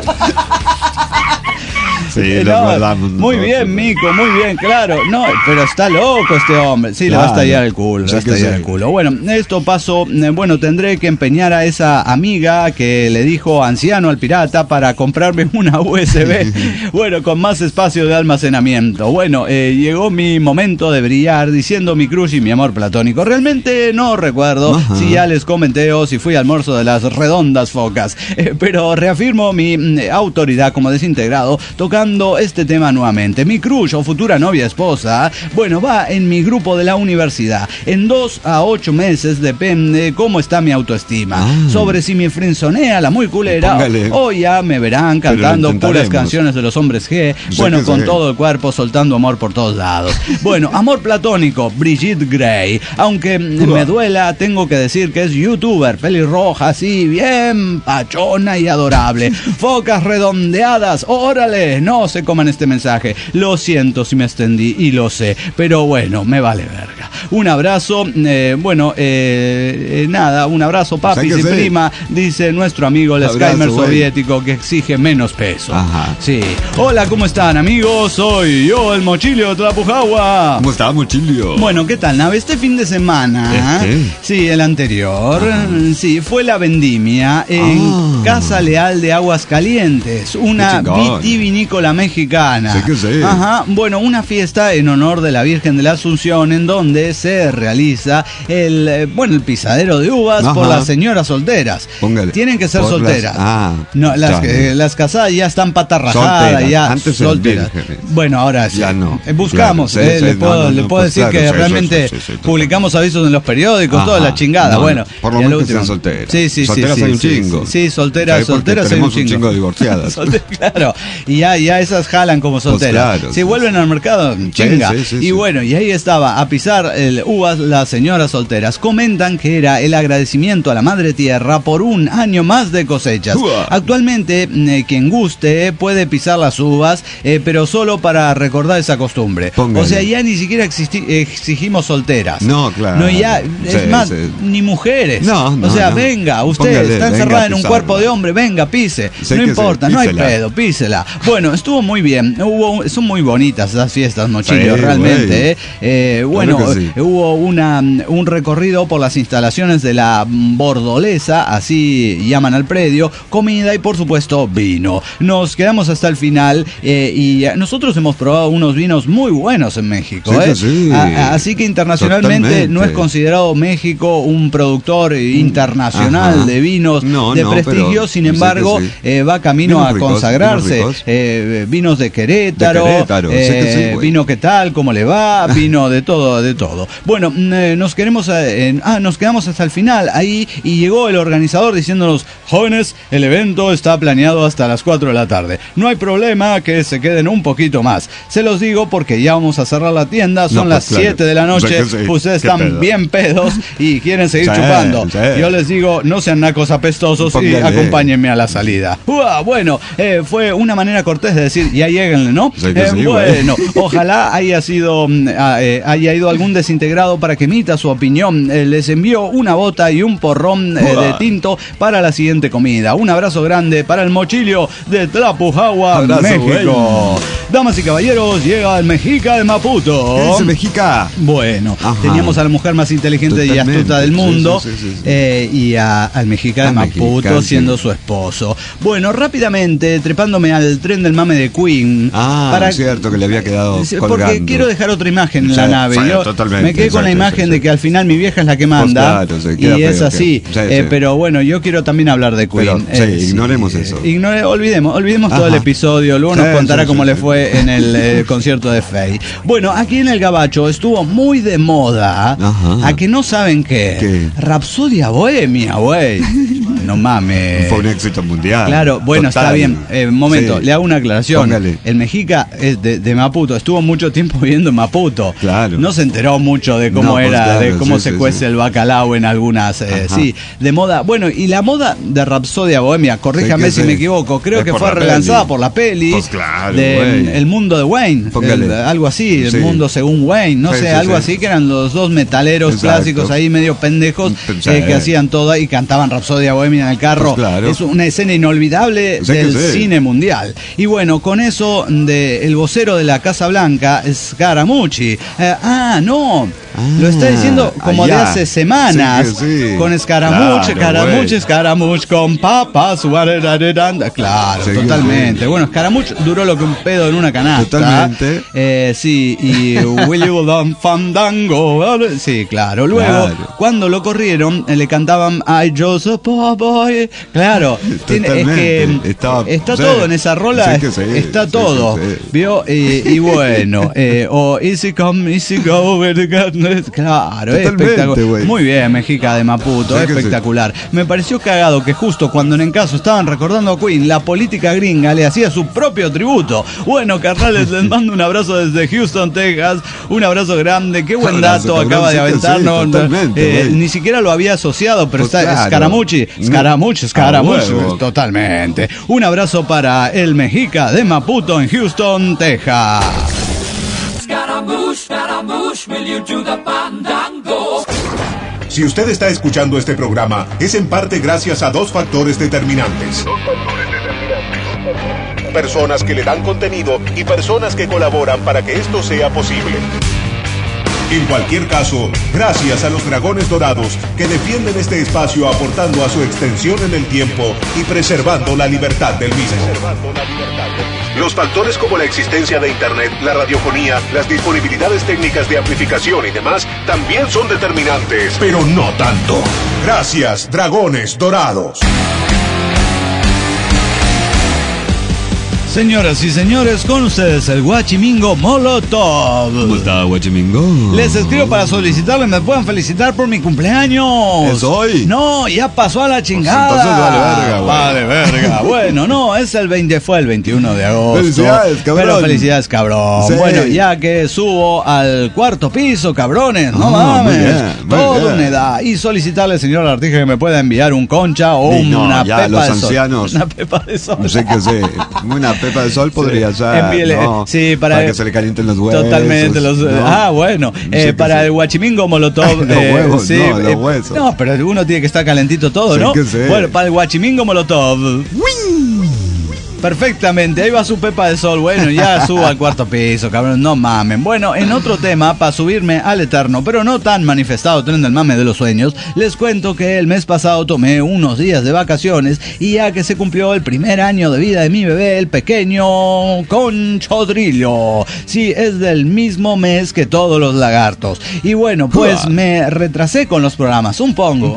C: Sí, los guardamos.
B: Muy bien, mico, muy bien, claro. No, pero está loco este hombre. Sí, claro. Le va a estallar el culo, Bueno, esto pasó. Bueno, tendré que empeñar a esa amiga que le dijo anciano al pirata para comprarme una USB. Bueno, con más espacio de almacenamiento. Bueno, llegó mi momento de brillar diciendo mi crush y mi amor platónico. Realmente no recuerdo si ya les comenté o si fui al almuerzo de las redondas focas. Pero reafirmo mi autoridad como desintegrado tocando este tema nuevamente. Mi crush o futura novia esposa, bueno, va en mi grupo de la universidad. En 2 a 8 meses depende cómo está mi autoestima. Sobre si me frenzonea la muy culera o ya me verán cantando puras canciones de los hombres G. Bueno, con todo el cuerpo soltando amor por todos lados. Bueno, amor platónico, Brigitte Gray. Aunque me duela, tengo que decir que es youtuber, pelirroja, así, bien pachona y adorable. Focas redondeadas, órale. no se coman este mensaje. Lo siento si me extendí y lo sé, pero bueno, me vale verga. Un abrazo, nada, un abrazo, papis y prima, dice nuestro amigo el Skymer soviético que exige menos peso.
C: Ajá.
B: Sí. Hola, ¿cómo están, amigos? Soy yo, el Mochilio de Tlapujahua.
C: ¿Cómo está, Mochilio?
B: Bueno, ¿qué tal, nave? Este fin de semana, sí, el anterior, sí, fue la vendimia en Casa Leal de Aguascalientes, una vitivinícola mexicana.
C: Sí que sí.
B: Ajá, bueno, una fiesta en honor de la Virgen de la Asunción en donde se realiza el pisadero de uvas por las señoras solteras.
C: Póngale.
B: Tienen que ser solteras.
C: No,
B: las casadas ya están patarrajadas, ya
C: antes
B: solteras. Bueno, ahora sí.
C: Ya no.
B: Buscamos,
C: claro,
B: le puedo decir que realmente publicamos avisos en los periódicos, toda la chingada. Bueno,
C: por lo menos que sean solteras.
B: Sí,
C: solteras hay un chingo.
B: Sí, solteras hay un
C: chingo de divorciadas.
B: Claro, y ya esas jalan como solteras. Si vuelven al mercado, chinga. Y bueno, y ahí estaba a pisar uvas las señoras solteras. Comentan que era el agradecimiento a la Madre Tierra por un año más de cosechas. Actualmente, quien guste puede pisar las uvas, pero solo para recordar esa costumbre. O sea, ya ni siquiera exigimos solteras.
C: No, claro.
B: No, ya, es más, ni mujeres.
C: No,
B: o sea, venga, usted está encerrada en un cuerpo de hombre, venga, pise. No importa, no hay pedo, písela. Bueno, estuvo muy bien. Son muy bonitas esas fiestas, Mochillo, realmente. Hubo un recorrido por las instalaciones de la Bordolesa, así llaman al predio, comida y por supuesto vino. Nos quedamos hasta el final y nosotros hemos probado unos vinos muy buenos en México. Así que internacionalmente no es considerado México un productor internacional de vinos de prestigio, sin embargo va camino a consagrarse. Vinos de Querétaro, vino qué tal, cómo le va, vino de todo. Bueno, nos quedamos hasta el final ahí y llegó el organizador diciéndonos: jóvenes, el evento está planeado hasta las 4 de la tarde. No hay problema que se queden un poquito más. Se los digo porque ya vamos a cerrar la tienda, son las 7 de la noche, ustedes están bien pedos y quieren seguir chupando. Yo les digo, no sean nacos apestosos y acompáñenme a la salida. Bueno, fue una manera cortés de decir, ya lléguenle, ¿no? Bueno, ojalá haya ido algún desintegrado para que emita su opinión. Les envío una bota y un porrón de tinto para la siguiente comida. Un abrazo grande para el Mochilio de Tlapujahua, México. Damas y caballeros, llega el Mexica de Maputo.
C: ¿Qué dice Mexica?
B: Bueno, teníamos a la mujer más inteligente y astuta del mundo, y al Mexica de Maputo siendo su esposo. Bueno, rápidamente, trepándome al tren del mame de Queen.
C: Es cierto que le había quedado colgando.
B: Porque quiero dejar otra imagen en la nave. Yo me quedé con la imagen de que al final mi vieja es la que manda, y es así. Pero bueno, yo quiero también hablar de Queen.
C: Ignoremos eso.
B: Olvidemos todo el episodio. Luego nos contará cómo le fue en el concierto de Faye. Bueno, aquí en el Gabacho estuvo muy de moda. A que no saben qué. Rapsodia Bohemia, güey. No mames.
C: Fue un éxito mundial.
B: Claro, bueno, está bien. Momento, le hago una aclaración. Póngale. El Mexica es de Maputo. Estuvo mucho tiempo viviendo en Maputo.
C: Claro.
B: No se enteró mucho de cómo de cómo se cuece el bacalao en algunas. De moda. Bueno, y la moda de Rapsodia Bohemia, corríjame si me equivoco, creo que fue relanzada por la peli.
C: Pues claro,
B: El mundo de Wayne. Algo así, el mundo según Wayne. No sé, algo así, que eran los dos metaleros clásicos ahí medio pendejos que hacían todo y cantaban Rapsodia Bohemia en el carro. Es una escena inolvidable del cine mundial. Y bueno, con eso el vocero de la Casa Blanca, Scaramucci. Lo está diciendo como de hace semanas. Con Scaramucci con papas. Claro, totalmente. Bueno, Scaramucci duró lo que un pedo en una canasta.
C: Totalmente.
B: Y Will You Don Fandango. Sí, claro. Luego, cuando lo corrieron, le cantaban I Just a Poor Boy. Claro, es que está todo en esa rola. Está todo. ¿Vio? Y bueno, Easy Come, Easy Go, Claro,
C: Totalmente,
B: espectacular.
C: güey.
B: Muy bien, Mexica de Maputo,
C: Sí que
B: espectacular. Me pareció cagado que justo cuando en caso estaban recordando a Queen, la política gringa le hacía su propio tributo. Bueno, carnales, les mando un abrazo desde Houston, Texas. Un abrazo grande. Qué buen dato acaba de aventarnos. Ni siquiera lo había asociado, pero
C: Pues
B: está
C: claro.
B: Scaramucci. Totalmente. Un abrazo para el Mexica de Maputo en Houston, Texas.
A: Si usted está escuchando este programa, es en parte gracias a dos factores determinantes. Personas que le dan contenido y personas que colaboran para que esto sea posible. En cualquier caso, gracias a los Dragones Dorados que defienden este espacio aportando a su extensión en el tiempo y preservando la libertad del mismo. Los factores como la existencia de Internet, la radiofonía, las disponibilidades técnicas de amplificación y demás también son determinantes, pero no tanto. Gracias, Dragones Dorados.
B: Señoras y señores, con ustedes el Guachimingo Molotov.
C: ¿Cómo está, Guachimingo?
B: Les escribo para solicitarles, me puedan felicitar por mi cumpleaños.
C: ¿Es hoy?
B: No, ya pasó a la chingada.
C: Pues entonces vale verga, güey.
B: Vale verga. Bueno, no, es el 20, fue el 21 de agosto.
C: Felicidades, cabrón.
B: Pero felicidades, cabrón.
C: Sí.
B: Bueno, ya que subo al cuarto piso, cabrones, no mames.
C: Muy bien.
B: Toda una edad. Y solicitarle, señor Artija, que me pueda enviar un concha o una
C: ya
B: pepa
C: los
B: de sol.
C: ancianos.
B: Una pepa de sol.
C: No sé qué sé. Una pepa de sol podría ser.
B: Envíele,
C: ¿no?
B: sí, para
C: que se le calienten los huevos.
B: Totalmente.
C: ¿no?
B: Bueno,
C: sé
B: para
C: qué
B: el Guachimingo Molotov.
C: Los huevos,
B: sí,
C: no, los huesos.
B: No, pero uno tiene que estar calentito todo,
C: Sí
B: ¿no?
C: que sé.
B: Bueno, para el Guachimingo Molotov. Perfectamente, ahí va su pepa de sol. Bueno, ya subo al cuarto piso, cabrón, no mamen. Bueno, en otro tema, para subirme al eterno, pero no tan manifestado tren del mame de los sueños, les cuento que el mes pasado tomé unos días de vacaciones y ya que se cumplió el primer año de vida de mi bebé, el pequeño Conchodrillo. Sí, es del mismo mes que todos los lagartos. Y bueno, pues me retrasé con los programas, un pongo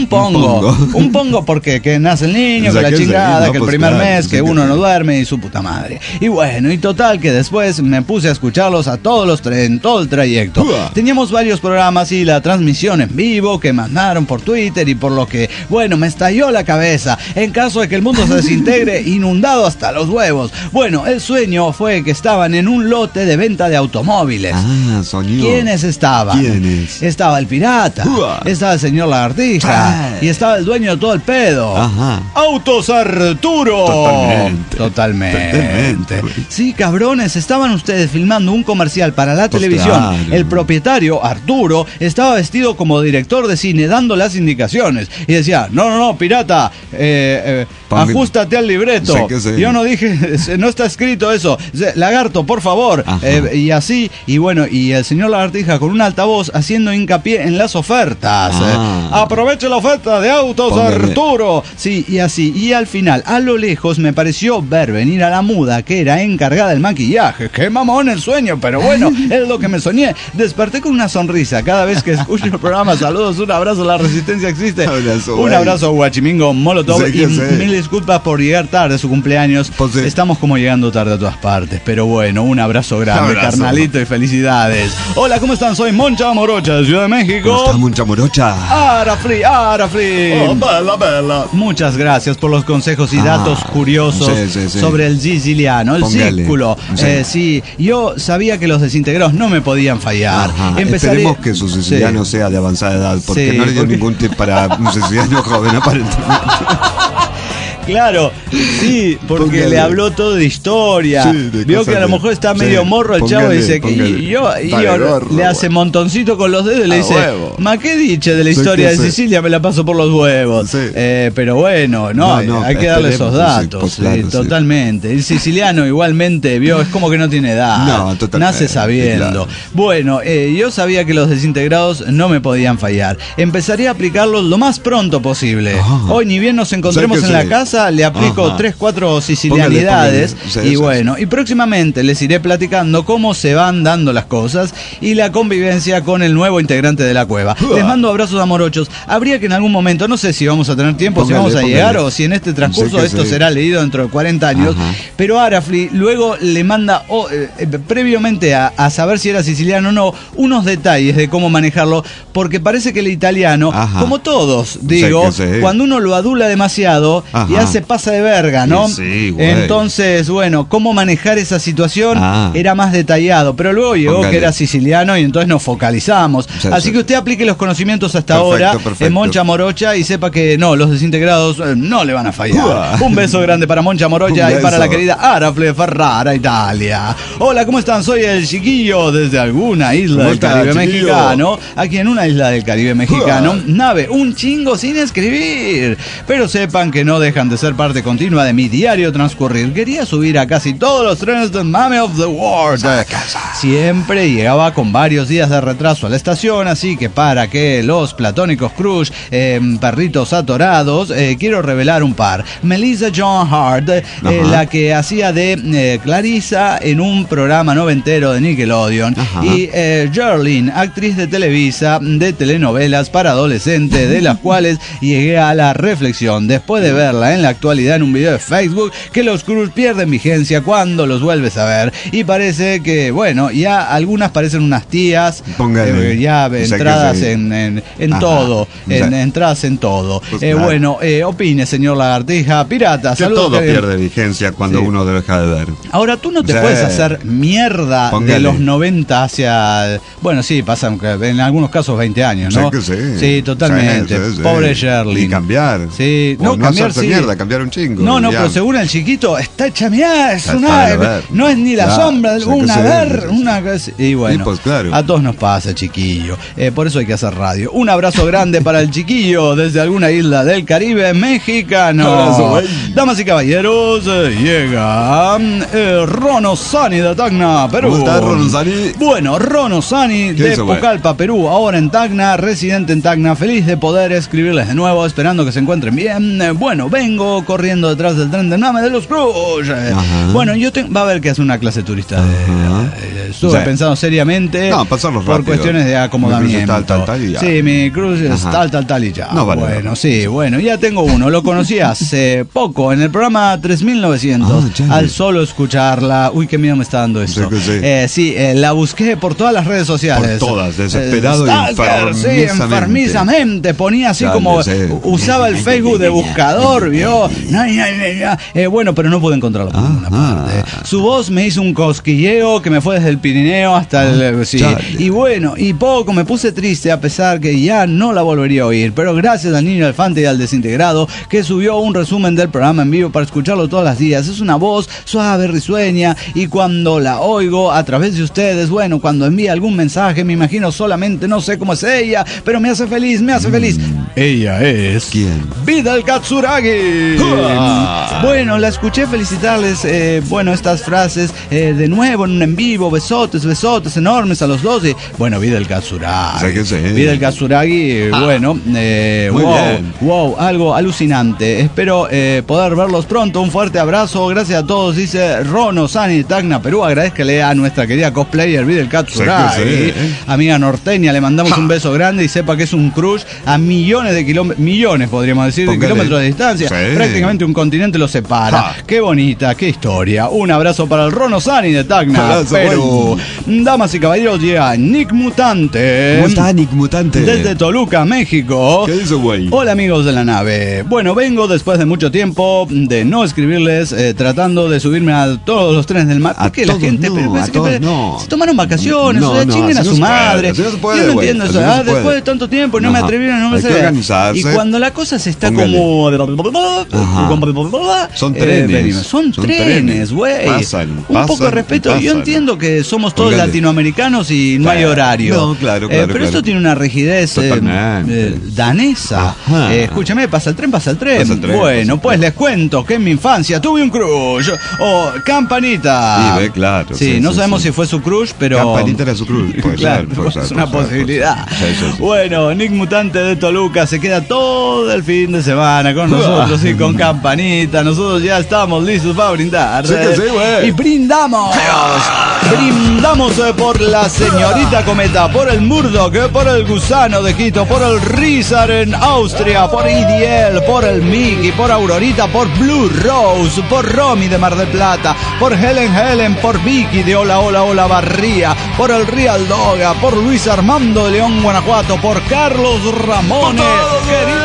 B: porque que nace el niño, que la chingada, que el primer mes, que uno no duerme y su puta madre. Y bueno, y total que después me puse a escucharlos a todos los en todo el trayecto. Teníamos varios programas y la transmisión en vivo que mandaron por Twitter y por lo que, bueno, me estalló la cabeza en caso de que el mundo se desintegre, inundado hasta los huevos. Bueno, el sueño fue que estaban en un lote de venta de automóviles.
C: Ah, soñó.
B: ¿Quiénes estaban?
C: ¿Quiénes?
B: Estaba el pirata, estaba el señor Lagartija y estaba el dueño de todo el pedo.
C: Ajá.
B: Autos Arturo.
C: Totalmente.
B: Sí, cabrones, estaban ustedes filmando un comercial para la televisión.
C: Claro.
B: El propietario, Arturo, estaba vestido como director de cine dando las indicaciones. Y decía, no, pirata, ajustate al libreto.
C: Sé que sí.
B: Yo no dije, no está escrito eso. Lagarto, por favor. Y así, y bueno, y el señor Lagartija con un altavoz haciendo hincapié en las ofertas. Aproveche la oferta de Autos Arturo. Sí, y así. Y al final, a lo lejos, me pareció ver venir a la muda que era encargada del maquillaje. Qué mamón el sueño, pero bueno, es lo que me soñé. Desperté con una sonrisa cada vez que escucho el programa. Saludos, un abrazo, la resistencia existe. Un abrazo, Guachimingo Molotov. Y mil disculpas por llegar tarde a su cumpleaños. Estamos como llegando tarde a todas partes, pero bueno, un abrazo grande, carnalito, y felicidades. Hola, ¿cómo están? Soy Moncha Morocha de Ciudad de México.
C: ¿Cómo está, Moncha Morocha?
B: Arafri.
C: Oh, bella.
B: Muchas gracias por los consejos y datos curiosos sobre el siciliano, el círculo. Sí, yo sabía que los desintegrados no me podían fallar.
C: Esperemos que su siciliano sea de avanzada edad, porque no le dio ningún tip para un siciliano joven, aparentemente.
B: Claro, sí, porque le habló todo de historia. Vio que a lo mejor está medio morro el chavo y dice que yo le hace montoncito con los dedos y le dice, ma qué diche de la historia de Sicilia, me la paso por los huevos. Pero bueno, no, hay que darle esos datos. Totalmente. El siciliano igualmente, vio, es como que no tiene edad. Nace sabiendo. Bueno, yo sabía que los desintegrados no me podían fallar. Empezaría a aplicarlos lo más pronto posible. Hoy ni bien nos encontremos en la casa, casa le aplico 3-4 sicilianidades. Y bueno, y próximamente les iré platicando cómo se van dando las cosas y la convivencia con el nuevo integrante de la cueva. Les mando abrazos amorochos. Habría que en algún momento, no sé si vamos a tener tiempo, si vamos a llegar o si en este transcurso esto será leído dentro de 40 años. Pero Arafli luego le manda previamente a saber si era siciliano o no, unos detalles de cómo manejarlo, porque parece que el italiano, como todos, digo, cuando uno lo adula demasiado, ya se pasa de verga, ¿no? Entonces, bueno, cómo manejar esa situación era más detallado, pero luego llegó que era siciliano y entonces nos focalizamos. Así que usted aplique los conocimientos hasta ahora en Moncha Morocha y sepa que no, los desintegrados no le van a fallar. Un beso grande para Moncha Morocha y para la querida Arafle Ferrara, Italia. Hola, ¿cómo están? Soy el chiquillo desde alguna isla del Caribe mexicano. Aquí en una isla del Caribe mexicano, nave un chingo sin escribir. Pero sepan que no dejan de ser parte continua de mi diario transcurrir. Quería subir a casi todos los trenes de Mame of the World. Siempre llegaba con varios días de retraso a la estación, así que para que los platónicos Crush, perritos atorados, quiero revelar un par. Melissa Joan Hart, la que hacía de Clarissa en un programa noventero de Nickelodeon, y Geraldine, actriz de Televisa de telenovelas para adolescentes, de las cuales llegué a la reflexión, después de verla en la actualidad en un video de Facebook, que los Crush pierden vigencia cuando los vuelves a ver, y parece que, bueno, ya algunas parecen unas tías, ya entradas en todo, entradas en todo. Pues bueno, opine, señor Lagartija, pirata, saludos.
C: Todo pierde vigencia cuando uno deja de ver.
B: Ahora, tú no te puedes hacer mierda de los 90 hacia... Bueno, sí, pasan en algunos casos 20 años, ¿no? Sí, totalmente. Pobre Sherlyn.
C: Y cambiar.
B: Sí,
C: no cambiar mierda, cambiar un chingo.
B: No, pero según el chiquito, está hecha mierda, es no es ni la sombra de una... Y bueno, pues a todos nos pasa, chiquillo. Por eso hay que hacer radio. Un abrazo grande para el chiquillo desde alguna isla del Caribe mexicano. Damas y caballeros, llega Rono Sani de Tacna, Perú.
C: ¿Cómo está Rono Sani?
B: Bueno, Rono Sani de Pucallpa, Perú, ahora en Tacna, residente en Tacna, feliz de poder escribirles de nuevo, esperando que se encuentren bien. Bueno, vengo corriendo detrás del tren de Mame de los Crush. Bueno, va a haber que hacer una clase turista. Estuve pensando seriamente por cuestiones de acomodamiento. Sí, mi Crush es tal y ya. Bueno, sí, bueno, ya tengo uno. Lo conocí hace poco en el programa 3900. Al solo escucharla. Uy, qué miedo me está dando esto. Sí, la busqué por todas las redes sociales.
C: Por todas, desesperado y
B: enfermizamente. Ponía así como usaba el Facebook de buscador, ¿vio? Bueno, pero no pude encontrarlo por ninguna parte. Su voz me hizo un cosquilleo que me fue desde el Pirineo hasta el... Y bueno, y poco me puse triste a pesar que ya no la volvería a oír. Pero gracias al Niño Elefante y al Desintegrado, que subió un resumen del programa en vivo para escucharlo todos los días. Es una voz suave, risueña, y cuando la oigo a través de ustedes, bueno, cuando envía algún mensaje, me imagino solamente, no sé cómo es ella, pero me hace feliz. Ella es...
C: ¿Quién?
B: Vidal Katsuragi. Bueno, la escuché felicitarles, bueno, estas frases de nuevo en un en vivo, besotes enormes a los dos. Y, bueno, Vidal Katsuragi. Vidal Katsuragi, bueno, wow, algo alucinante. Espero poder verlos pronto. Un fuerte abrazo, gracias a todos, dice Rono Sani, Tacna, Perú. Agradezcale a nuestra querida cosplayer Vidal Katsuragi, amiga norteña, le mandamos un beso grande y sepa que es un crush a millones de kilómetros, podríamos decir, de kilómetros de distancia. Prácticamente un continente lo separa. Qué bonita, qué historia. Un abrazo para el Rono Sani de Tacna, Perú. Damas y caballeros, llega Nick Mutante.
C: ¿Cómo está Nick Mutante?
B: Desde Toluca, México.
C: ¿Qué dice, güey?
B: Hola, amigos de la nave. Bueno, vengo después de mucho tiempo de no escribirles, tratando de subirme a todos los trenes del mar. Porque la gente se tomaron vacaciones, chinguen a su madre. Yo no entiendo eso. Después de tanto tiempo no me atrevieron, no me sé. Y cuando la cosa se está como...
C: Son trenes.
B: Son trenes, güey. Un poco de respeto. Yo entiendo que somos todos latinoamericanos y no hay horario.
C: No, claro.
B: Pero esto tiene una rigidez danesa. Escúchame, pasa el tren. Bueno, pues les cuento que en mi infancia tuve un crush. Campanita.
C: Sí, claro.
B: Sí, no sabemos si fue su crush, pero...
C: Campanita era su crush.
B: Claro, es una posibilidad. Bueno, Nick Mutante de Toluca se queda todo el fin de semana con nosotros y con campanita. Nosotros ya estamos listos para brindar.
C: Sí que sí, güey.
B: Y brindamos. Brindamos por la señorita Cometa, por el Murdoch, por el Gusano de Quito, por el Rizar en Austria, por IDL, por el Mickey, por Aurorita, por Blue Rose, por Romy de Mar del Plata, por Helen, por Vicky de Hola Hola Hola Barría, por el Real Doga, por Luis Armando de León, Guanajuato, por Carlos Ramones, querido.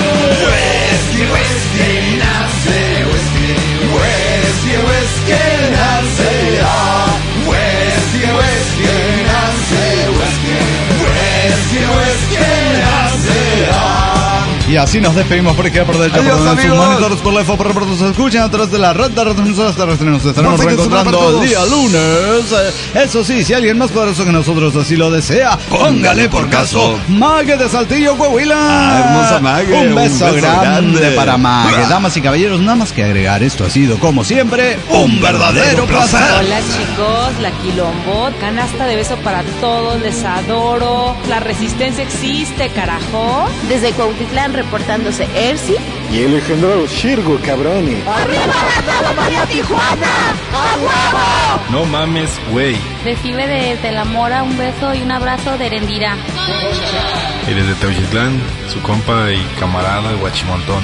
B: Y así nos despedimos por aquí por del
C: Adiós,
B: sus
C: amigos.
B: monitores por la por nos escuchan a través de la red de redes terrestres. Nos estaremos
C: No,
B: reencontrando el día lunes. Eso sí, si alguien más poderoso que nosotros así lo desea, póngale por caso. Mague de Saltillo, Coahuila.
C: Hermosa Mague.
B: Un beso grande para Mague. Damas y caballeros, nada más que agregar, esto ha sido como siempre un verdadero placer.
J: Hola chicos, la Quilombo, canasta de beso para todos, les adoro. La resistencia existe, carajo.
K: Desde Cuautitlán reportándose Ersi
L: y el legendario Shirgo Cabroni.
K: ¡Arriba la María Tijuana! ¡A huevo!
M: No mames, güey.
N: Recibe desde La Mora un beso y un abrazo de Erendira.
M: Y desde Teuchitlán, su compa y camarada Guachimontón.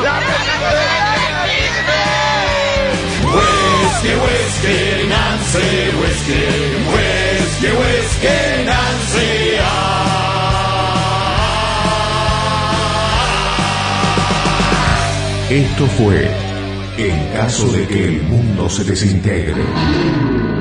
A: Whisky, Nancy, whisky, Nancy. Esto fue En caso de que el mundo se desintegre.